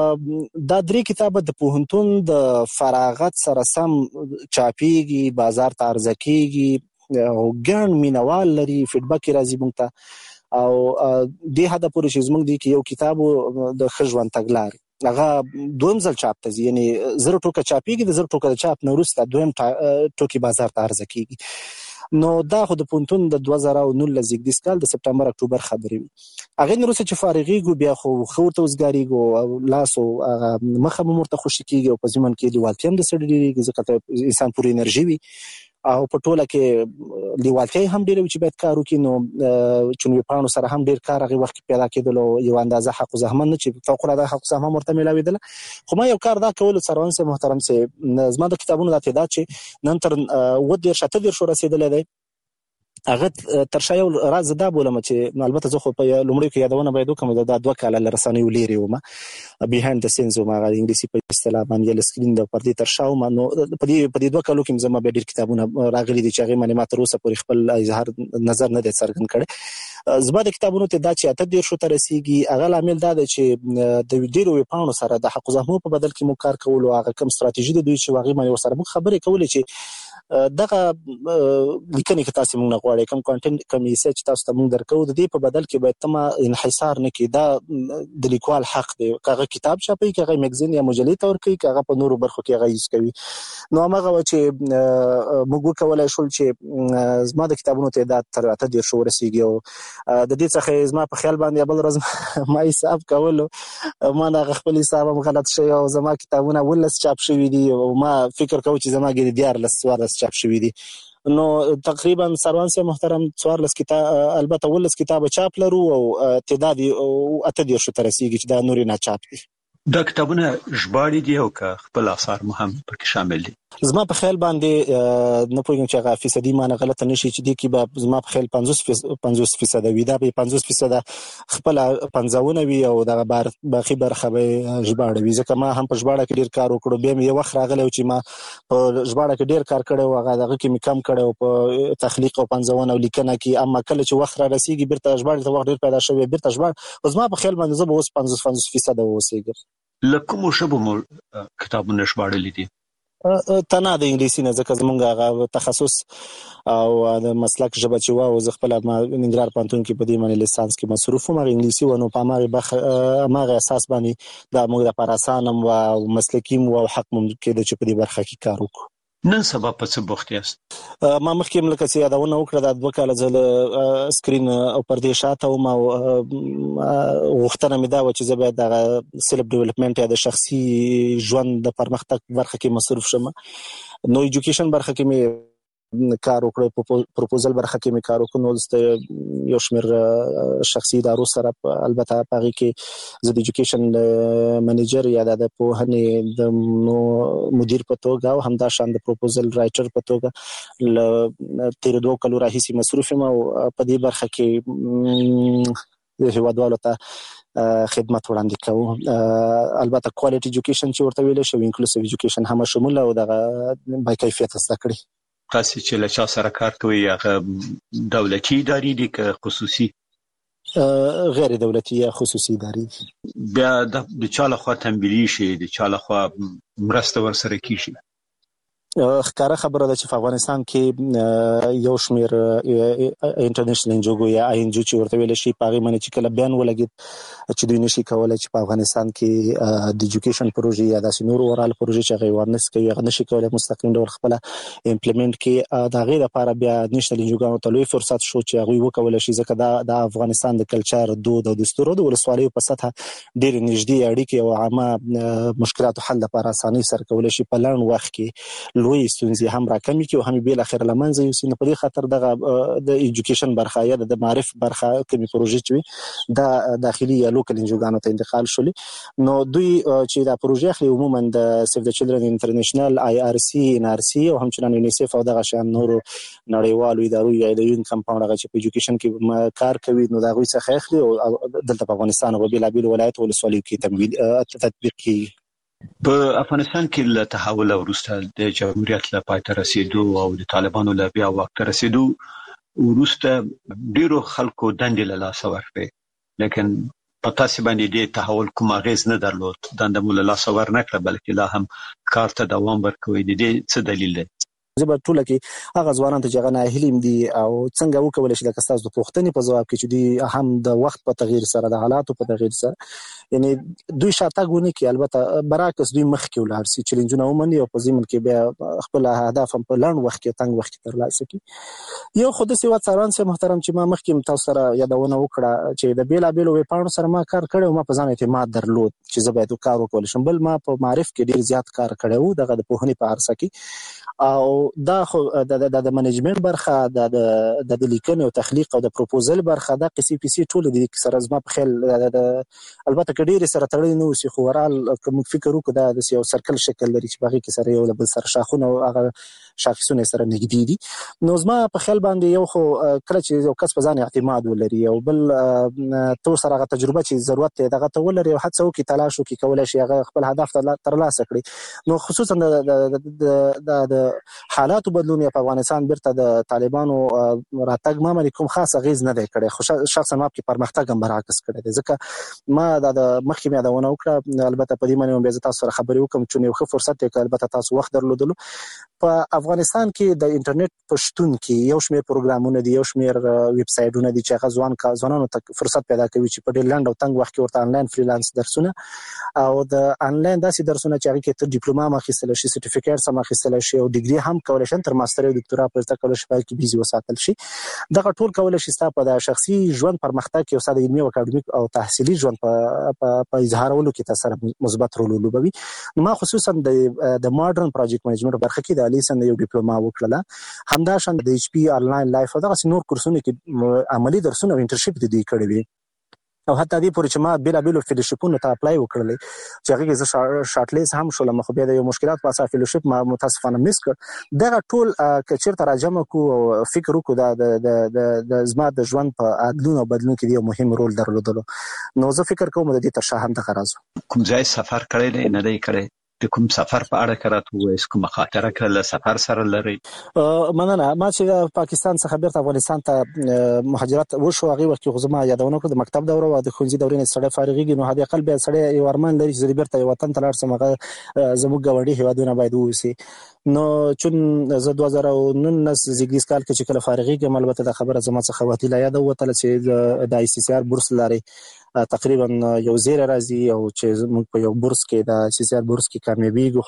دا درې کتابه د پوهنتون د فراغت سره سم چاپیږي بازار ته عرضه کیږي او ګڼ مینوال لري فیډبک راځي موږ ته او د هدا پورې چې زموږ دی کې یو کتاب د ښه ژوند تګلارې هغه دویم ځل چاپ ته ځي یعنی زر ټوکه چاپیږي د زر ټوکه د چاپ نه وروسته دویم ټوکی بازار ته عرضه کیږي نو دا خو د پوهنتون د دوه زره نولس زیږدیز کال د سپټمبر اکتوبر خبرې وي هغه نه وروسته چې فارغېږو بیا خو ښه ورته وزګارېږو او لاسو مخه مو ورته خوشي کېږي او په ژوند کې لیوالتیا هم درسره ډېرېږي ځکه انسان پورې انرژي وي او په ټوله کې لیوالتیا هم ډېره وي چې باید کار وکړي نو چونوي پاڼو سره هم ډېر کار هغې وخت کې پیدا کېدلو یو اندازه حق و زحمت نه چې فوقالعاده حق و زحمت ورته میلاوېدله خو ما یو کار دا کولو سروان صاحب محترم صاحب زما د کتابونو دا تعداد چې نن تر اووه دېرش اته دېرشو رسېدلی دی هغه تر شا یو راز دا بولم چې البته زه خو په لومړیو کې یادونه باید وکړم دا دوه کاله له رسنیو لرې وم بیهایند د سینز وم هغه انګلیسي په اصطلاح باندې له سکرین د پردې تر شا وم نو په دې په دې دوه کالو کې زما بیا ډېر کتابونه راغلي دي چې هغې باندې ما تر اوسه پورې خپل اظهار نظر نه دی څرګند کړی زما د کتابونو تعداد چې اته دېرشو ته رسېږي هغه لامل دا دی چې د ډېرو ویبپاڼو سره د حق زحمو په بدل کې موږ کار کولو هغه کوم ستراتیژي د دوی چې هغې باندې ورسره موږ خبرې کولې چې دغه لیکنې که تاسو موږ نه غواړئ کوم کانټینټ کوم یې چې تاسو ته موږ درکو د دې په بدل کې باید تمه انحصار نه کړي دا د لیکوال حق دی که هغه کتاب چاپوي که هغه میګزین یا مجلې ته ورکوي که هغه په نورو برخو کې هغه یوز کوي نو هماغه وه چې موږ وکولی شول چې زما د کتابونو تعداد تر اته دېرشو ورسېږي او د دې څخه زما په خیال باندې بل ورځ ما حساب کولو ما نه هغه خپل حساب هم غلط شوی او زما کتابونه اوولس چاپ شوي دي او ما فکر کوم چې زما ګیرې دیارلس څوارلس چاپ شوي دي نو تقریبا سروان صاحب محترم څوارلس کتاب البته اوولس کتابه چاپ لرو او تعداد اته دېرشو ته رسېږي چې دا نورې ناچاپ دي دا کتابونه ژباړي دي او که خپل آثار مو هم پکې شامل دي زما په خیال باندې نه پوهېږم چې هغه فیصدي مانه غلطه نه شي چې دې کې به زما په خیال پنځوس فیصده وي دا به پنځوس فیصده خپله پنځونه وي او دغه باقي برخه به یې ژباړه وي ځکه ما هم په ژباړه کې ډېر کار وکړو بیا مې یو وخت راغلی و چې ما په ژباړه کې ډېر کار کړی و هغه دغه کې مې کم کړی و په تخلیق او پنځونه او لیکنه کې اما کله چې وخت را رسېږي بېرته ژباړې ته وخت ډېر پیدا شوی بېرته ژباړه زما په خیال باندې زه به اوس پنځوس پنځوس فیصده واوسېږم له کومو ژبو مو کتابونه ژباړلي دي تنه د انګلیسي نه ځکه زمونږ هغه تخصص او د مسلک ژبه چې وه او زه خپله ننګرهار پوهنتون کې په دې باندې لیسانس کې مصروف وم هغه انګلیسي وه نو په هماغې اساس باندې دا موږ دپاره اسانه م وه او مسلکي م وه او حق مو کېده چې په دې برخه کې کار وکړو نن سبا په څه بوخت یاست ما مخکې هم لکه چې یادونه وکړه دا دوه کاله زه له سکرین او پردې شاته وم او غوښتنه مې دا وه چې زه باید دغه سیلف ډیولپمنټ یا د شخصي ژوند د پرمختګ برخه کې مصروف شم نو ایجوکیشن برخه کې مې کار وکړ پروپوزل برخه کې مې کار وکړ نو دلته یو شمېر شخصي ادارو سره البته په هغې کې زه د ایجوکیشن منیجر یا د پوهنې د مدیر په توګه او همداشان د پروپوزل رایټر په توګه له تېرو دوو کلو راهیسې مصروف یم او په دې برخه کې هیوادوالو ته خدمت وړاندې کوو. البته کوالټي ایجوکیشن چې ورته ویل شي انکلوسیو ایجوکیشن هم شامل او د با کیفیت زده کړې. تاسو چې له چا سره کار کوئ هغه دولتي ادارې دي که خصوصي؟ غیر دولتي یا خصوصي ادارې. بیا د چا لخوا تنبیهي شي، د چا لخوا مرسته ورسره کیږي؟ ښکاره خبره ده چې په افغانستان کې یو شمیر انټرنیشنل انجوګو یا آی ان جی چې ورته ویل شي په هغه باندې چې کله بیان ولګید چې دوی نشي کولای چې په افغانستان کې د ایجوکیشن پروژې یا د سينور اورال پروژې چې غوړ ورنس کوي هغه نشي کولای مستقیم ډول خپل امپلیمنٹ کې د غیر لپاره بیا نېشنل انجوګانو ته لوی فرصت شو چې هغه وکول شي ځکه دا د افغانستان د کلچر دود او دستور د ولسوالیو په سطح ډېر نږدې اړیکې او عامه مشکلاتو حل لپاره اساني سره کول شي په لړن وخت کې لوی ستونزې هم راکمي کې او هم بل اخر لمنځه یو سینه په دې خاطر دغه د ایجوکیشن برخه یا د معرف برخه کومي پروژې چې دا داخلي یا لوکل انجوګانو ته انتقال شولې نو دوی چې دا پروژې خو عموما د سیف د چلډرن انټرنیشنل آی آر سی ان آر سی او همچنان یونیسف او دغه شان نور نړیوالو ادارو یا د یون کمپاوند هغه چې په ایجوکیشن کې کار کوي نو دا غوي څخه اخلي او دلته په افغانستان او بل بل ولایت ولسوالیو کې تمویل تطبیق کی. په افغانستان کې له تحول وروسته د جمهوریت له پای ته رسیدو او د طالبانو له بیا واک ته رسیدو وروسته ډیرو خلکو دندې له لاسه ورکړې، لیکن په تاسو باندې د تحول کوم اغیز نه درلود، دنده مو له لاسه ورنکړه بلکې لا هم کار ته دوام ورکوي. د دې څه دلیل دی؟ زبر ټوله کې هغه ځوانان ته چې هغه ناهیلیم دي او څنګه وکول شي د کستاز د پوښتنې په جواب کې چې دی هم د وخت په تغییر سره د حالاتو په تغییر سره یعنی دوی شاتګونه کې البته برعکس دوی مخ کې ولر سي چیلنجونه ومني او په زمين کې بیا خپل اهداف په لړن وخت کې تنگ وخت ترلاسه کوي. یو خود سي وات ساران سي محترم چې ما مخ کې تاسو سره یادونه وکړه چې د بیلا بیلو وی پاڼو سره ما کار کړو ما په ځان اعتماد درلود چې زه باید کار وکول شم، بل ما په معرف کې ډیر زیات کار کړو دغه د پوهنې په عرصه کې او دا خو د د د منیجمنت برخه د د د لیکنې او تخلیق او د پروپوزل برخه د قصې پېسې ټول د سره زما په خیال د البته کډیر سره تړلې نو سي خو ورال کوم فکر وکړه د یو سرکل شکل لري چې باغی کې سره یو بل سره شاخونه او هغه شاخصونه سره نږدې دي نو زما په خیال باندې یو خو کله چې یو کس په ځان اعتماد ولري او بل تو سره هغه تجربه چې ضرورت دی دغه ته ولري او هڅه وکړي تلاش وکړي کولای شي هغه خپل هدف ترلاسه کړي. نو خصوصا د د حالاتو بدلون په افغانستان برته د طالبانو راتګ ما باندې کوم خاص غیز نه دی کړی، خو شخصا ما په پرمختګ هم برعکس کړی دی ځکه ما د مخکې مې دا ونه وکړه. البته په دې باندې به تاسو سره خبرې وکم چې یو ښه فرصت دی البته تاسو وخت درلودلو. په افغانستان کې د انټرنیټ پښتون کې یو شمېر پروګرامونه دي، یو شمېر ویب سایټونه دي چې هغه ځوان کا ځوانانو ته فرصت پیدا کوي چې په ډېر لاند او تنگ وخت کې ورته انلاین فریلانس درسونه او د انلاین داسې درسونه چې هغه کې تر ډیپلوما مخکې شي، سرټیفیکیټ سم مخکې شي او ډیګري هم کولای شي تر ماستر او دکتورا پرته کولای شي چې بیزي وساتل شي. دغه ټول کولای شي ستاسو په شخصي ژوند پرمختګ کې او ساده علمي او اکاډمیک او تحصیلي ژوند په په اظهارولو کې تاثیر مثبت رول لوبوي. نو ما خصوصا د د ماډرن پروجیکټ منیجمنت برخه کې د الیسن یو ډیپلوما وکړه، همدا شان د ایچ پی آنلاین لایف او دغه نور کورسونه کې عملی درسونه او انټرنشپ دي کړی وي او حتی دې پورې چې ما بیل بیل فیلوشیپونو ته اپلای وکړل چې هغه زه شارټ لیست هم شولم خو بیا د یو مشکلات په اساس فیلوشیپ ما متاسفانه مس کړ. دا ټول کچیر ترجمه کو او فکر وکړو د د د زما د ژوند په عدلون او بدلون کې یو مهم رول درلودلو. نو زه فکر کوم د دې تر شاه هم د غرض کوم ځای سفر کړی دی نه دی کړی د کوم سفر په اړه کراته وایي کوم خاطره کړل سفر سره لري؟ مننه. ما چې پاکستان څخه بیرته افغانستان ته مهاجرت وشو هغه وخت خو زما یادونه کړ د مکتب دوره او د ښوونځي دورې نه سړی فارغيږي نو هدا قلب سړی یو ارمان لري چې بیرته وطن ته لاړ سم هغه زموږ ګاونډي هیوادونه باید ووسی. نو چون زه دوه زره او نولس زیګریس کال کې چې کله فارغيږم البته د خبره زما څخه وتی لا یاد وته چې د آی سی سی آر بورس لري تقریبا یو زیره راځي او چې موږ په یو بورس کې د سی سی آر بورس کې کامیابیږو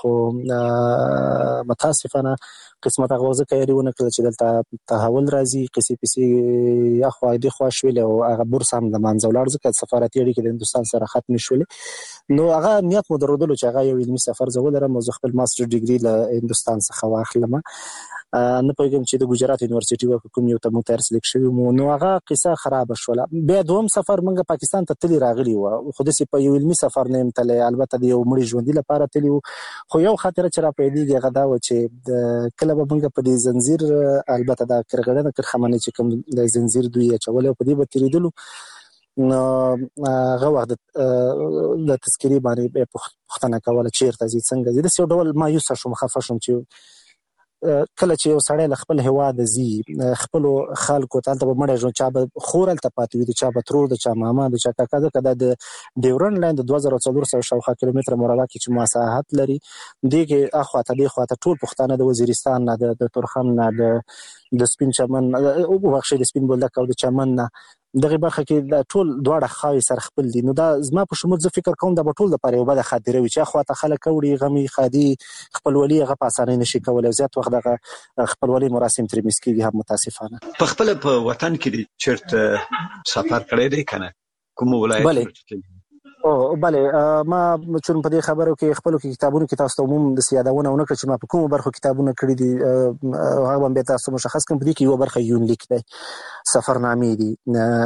خو متاسفانه قسمت هغه ځکه یې ونه کړ چې دلته تحول راځي قصې پسې یا خو دې خو شویل او هغه بورس هم د منځولار ځکه سفارتي اړیکې د هندستان سره ختم شولې نو هغه نیت مو درلودلو چې هغه یو علمي سفر زول لرم او خپل ماستر ډیګري له هندستان څخه واخلم. نه پوهیږم چې د ګجرات یونیورسيټي ورکو کوم یو ته مو تر سلیک شوی مو نو هغه قصه خراب شوله. بیا دوم سفر منګه پاکستان ته تلی راغلی و خو د سی په یو علمي سفر نه امتله البته د یو مړي ژوندۍ لپاره تلی خو یو خاطر چې را پیدېږي غدا و چې د کله به منګه په دې زنجیر البته د کرغړنه کرخمنه چې کوم د زنجیر دوی چول په دې به تریدلو هغه وخت د تذکری باندې پوښتنه کوله چیرته ځي څنګه ځي د څو ډول مایوس شوم خفه شوم چې کله چې یو سړی له خپل هیواد ځي خپل خلکو ته ته مړ ژوند چا به خورل ته پاتې وي د چا به ترور د چا ماما د چا کاکا د کده د ډیورن لاین د دوه زره څلور سوه شاوخوا کیلومتره مربع کې چې مساحت لري دغه اخواته د خواته ټول پښتانه د وزیرستان نه د تورخم نه د د سپین چمن او بخښي د سپین بولدک او د چمن نه دغه برخه کې د ټول دواړه خاوي سره خپل دي نو دا زما په شمول زه فکر کوم د ټول لپاره یو بل خاطره وي چې اخواته خلک وړي غمي خادي خپلولي هغه په اسانه نشي کولای زیات وخت دغه خپلولي مراسم تر مسکیږي هم متاسفانه په خپل په وطن کې چیرته سفر کړی دی کنه کوم ولایت او بله ما چون په دې خبرو کې خپل کتابونو کې تاسو ته عموم د سیادونه ونکړ چې ما په کومو برخو کتابونه کړی دي هغه به تاسو مشخص کړم په دې کې یو برخه یونلیک دی سفرنامې دي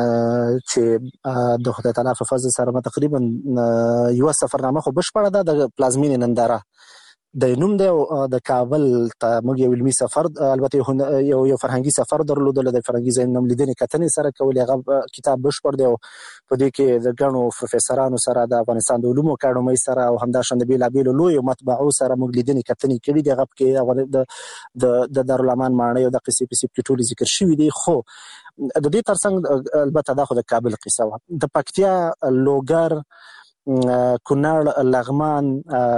چې د خدای تعالی په فضل سره ما تقریبا یو سفرنامه خو بشپړه ده د پلازمین ننداره د نوم دی د کابل ته موږ یو علمي سفر البته یو یو فرهنګي سفر درلودل د فرهنګي ځای نوم لیدنې کتنې سره کولې هغه کتاب بشپړ دی په دې کې د ګڼو پروفیسورانو سره د افغانستان د علومو اکاډمۍ سره او همداشان د بیلابیلو لویو مطبعو سره موږ لیدنې کتنې کړې دي هغه کې د د دارالامان ماڼۍ او د قصې په سیب کې ټول ذکر شوی دی خو د دې ترڅنګ البته دا خو د کابل قصه و د پکتیا لوګر کونړ لغمان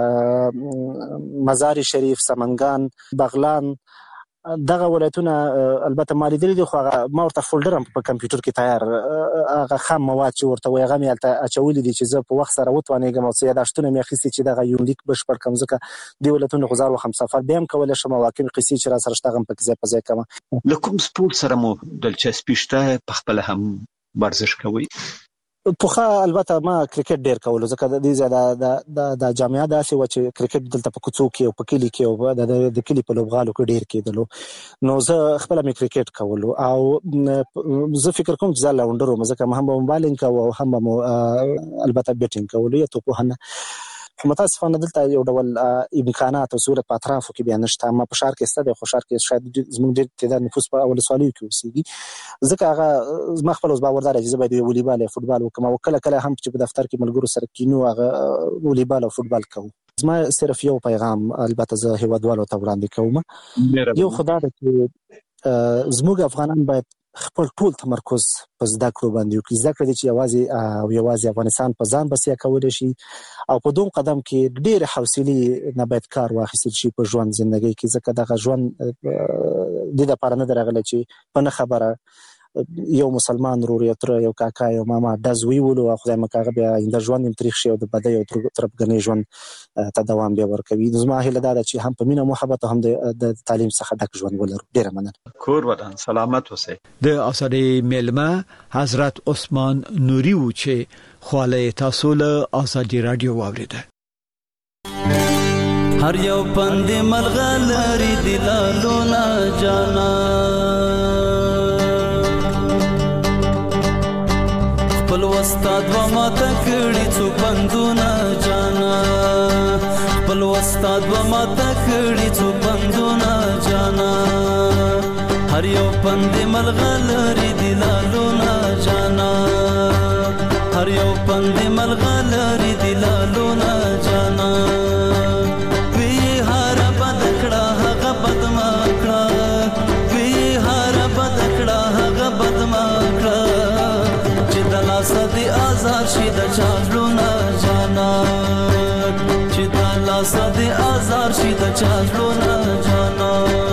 مزار شریف سمنګان بغلان دغه ولایتونه البته ما لیدلي دي خو ما ورته فولډر هم په کمپیوټر کې تیار هغه خام مواد چې ورته وایي هغه مې هلته اچولي دي چې زه په وخت سره وتوانېږم او څه یاداشتونه مې اخیستي چې دغه یونلیک بشپړ کړم ځکه دې ولایتونو خو زه هر وخت همسفر بیا هم کولی شم او واقعي قصې چې را سره شته هغه هم پکې ځای په ځای کړم له کوم سپورت سره مو دلچسپي شته په خپله هم ورزش کوئ پوخه البته ما کرکټ ډیر کول ځکه د دې زیاده د د جامعه داسې و چې کرکټ دلته په کوڅو کې او په کلی کې او د کلی په لوبغالو کې ډیر کېدلو نو زه خپل مې کرکټ کول او زه فکر کوم چې زه لاونډر وم ځکه هم به بالینګ کوم او هم به البته بیټینګ کول یا توپ وهنه خو متاسفانه دلته یو ډول امکانات او صورت په اطرافو کې بیا نشته ما په ښار کې ستده خو ښار کې شاید زموږ ډېر تعداد نفوس په ولسوالیو کې اوسېږي ځکه هغه زما خپل اوس باور داره چې زه باید ولیبال یا فوټبال وکړم او کله کله هم چې په دفتر کې ملګرو سره کینو هغه ولیبال او فوټبال کوم زما صرف یو پیغام البته زه هیوادوالو ته وړاندې کوم یو خدای دې چې زموږ افغانان باید خپل ټول تمرکز په زده کړو باندې وکړي زده کړې چې یوازې او یوازې افغانستان په ځان بسیا کولی شي او په دوم قدم کې ډېرې حوصلې نه باید کار واخیستل شي په ژوند زندګۍ کې ځکه دغه ژوند دې دپاره نه دی راغلی چې په نه خبره یو مسلمان ورور یو تره یو کاکا یو ماما ډز ویولو او خدای مکه هغه بیا آینده ژوند یې تریخ شي او د بدۍ او تربګنۍ ژوند ته دوام بیا ورکوي نو زما هیله دا ده چې هم په مینه محبت او هم د تعلیم څخه ډک ژوند ولرو ډېره مننه کور ودان سلامت اوسئ د اسارې میلمه حضرت عثمان نوري و چې خواله تاسو له ازادي رادیو واوریده هر یو پند ملغلری دلالو نا جانا خپل استاد و ما تکړی څو پندونه جانا خپل استاد و ما تکړی څو پندونه جانا هر یو پند ملغلری دلالو نا جانا هر یو پند ملغلری دلالو نا جانا وی هر بدکړه هغه بدما کړه وی هر بدکړه هغه بدما کړه صدی آزار شي د چالو نه جانا چې د لا صدی آزار شي د چالو نه جانا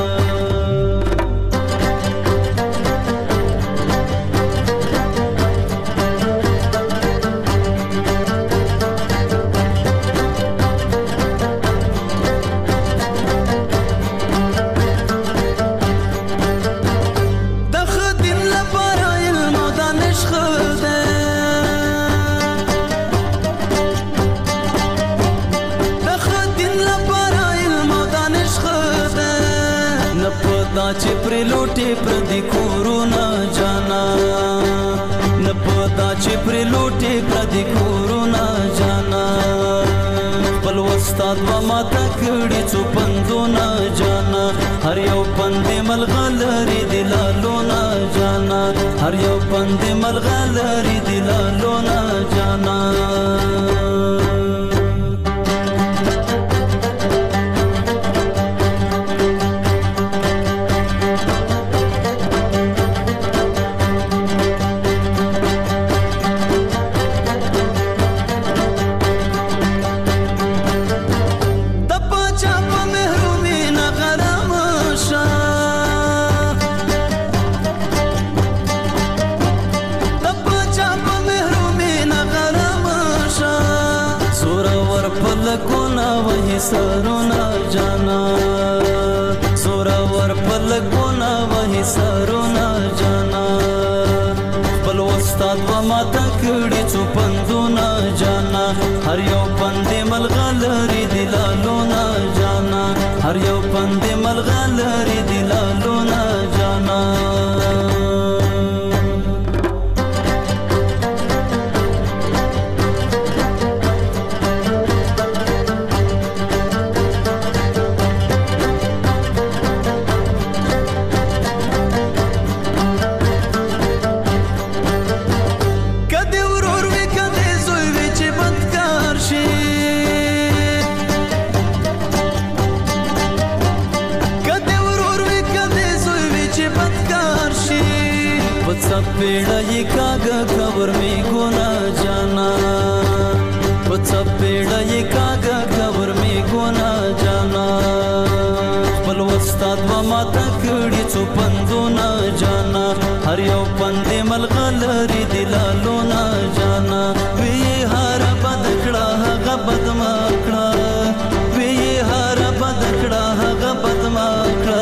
چې پر لوټي پر دي کورونا جانا نه پتا چې پر لوټي پر دي کورونا جانا خپل وس استاد و ماته کړي څو پندونه جانا هر یو پند ملغلری دلالونه جانا هر یو پند ملغلری دلالونه جانا سرونا جانا سورا ور پلګونا وਹੀ سرونا جانا خپل استاد و ماته کړي څو پندونه جانا هر یو پند ملغلری دلالونه جانا هر یو پند ملغلری دلالونه جانا पेड़ा ये कागा खबर में गुना जाना बच्चा पेड़ा ये कागा खबर में गुना जाना पल वस्ताद व माता कड़ी څو پندونه जाना हर یو پند ملغلری دلالونه जाना وی هر بدکړه هغه بدمکړه وی هر بدکړه هغه بدمکړه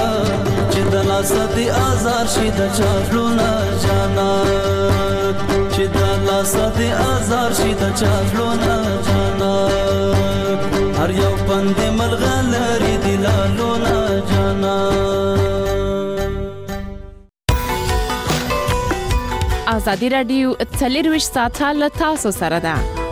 سدي آزار شي د چاپلونا جانا چې د لاسدي آزار شي د چاپلونا جانا هر یو پند ملغلری دلالونا جانا ازادي رادیو څلور ویشت ساعته له تاسو سره ده